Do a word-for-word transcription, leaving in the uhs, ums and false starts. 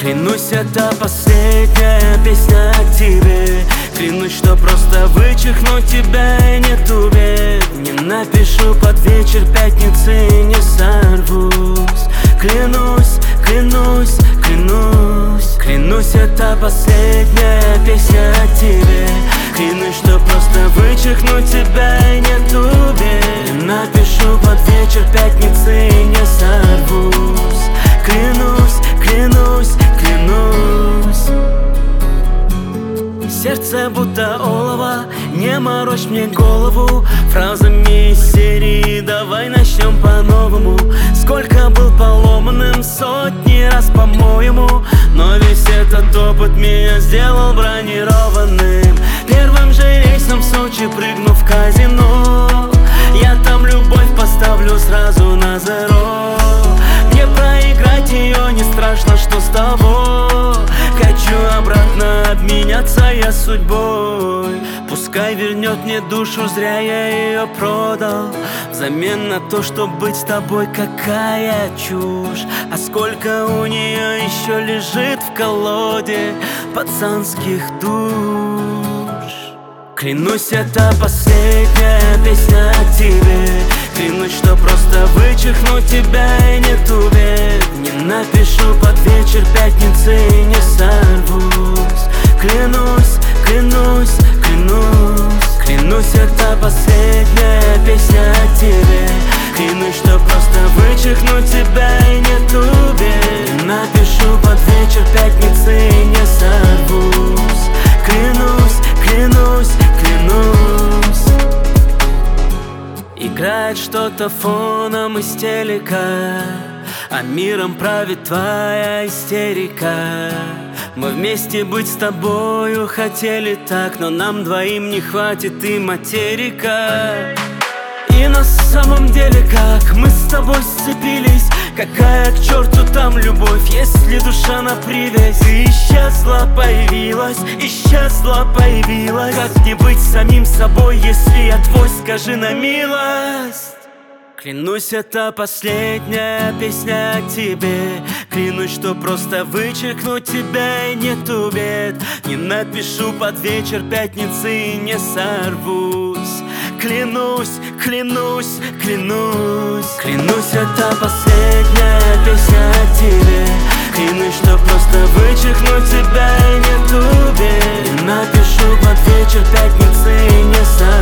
Клянусь, это последняя песня к тебе. Клянусь, что просто вычеркну тебя и не тубе. Не напишу под вечер пятницы и не сорвусь. Клянусь, клянусь, клянусь. Клянусь, это последняя песня к тебе. Клянусь, что просто вычеркну тебя и не тубе. Не напишу под вечер пятницы и не сорвусь. Клянусь, клянусь, клянусь. Сердце будто олово, не морочь мне голову фразами из серии «Давай начнем по-новому». Сколько был поломанным, сотни раз по-моему, но весь этот опыт меня сделал бронированным. Первым же рейсом в Сочи прыгну в казино. Я там любовь поставлю сразу на зеро. Мне проиграть ее не страшно, что с тобой. Хочу обратно обменяться я судьбой. Пускай вернет мне душу, зря я ее продал. Взамен на то, чтобы быть с тобой, какая чушь. А сколько у нее еще лежит в колоде пацанских душ. Клянусь, это последняя песня к тебе. Клянусь, что просто вычеркну тебя и не тубе. Не напишу под вечер пятницы и не сорвусь. Клянусь, клянусь, клянусь. Клянусь, это последняя песня к тебе. Клянусь, что просто вычеркну тебя и не тубе. Не напишу под вечер пятницы и не сорвусь. Клянусь, клянусь, клянусь. Играет что-то фоном из телека, а миром правит твоя истерика. Мы вместе быть с тобою хотели так, но нам двоим не хватит и материка. И на самом деле как мы с тобой сцепились? Какая к черту там любовь, если душа на привязь? И исчезла, появилась, исчезла, появилась. Как не быть самим собой, если я твой, скажи на милость. Клянусь, это последняя песня к тебе. Клянусь, что просто вычеркну тебя и не тубет. Не напишу под вечер пятницы и не сорвусь. Клянусь, клянусь, клянусь. Клянусь, это последняя песня к тебе. Клянусь, что просто вычеркну тебя и не тубет. Не напишу под вечер пятницы и не сорвусь.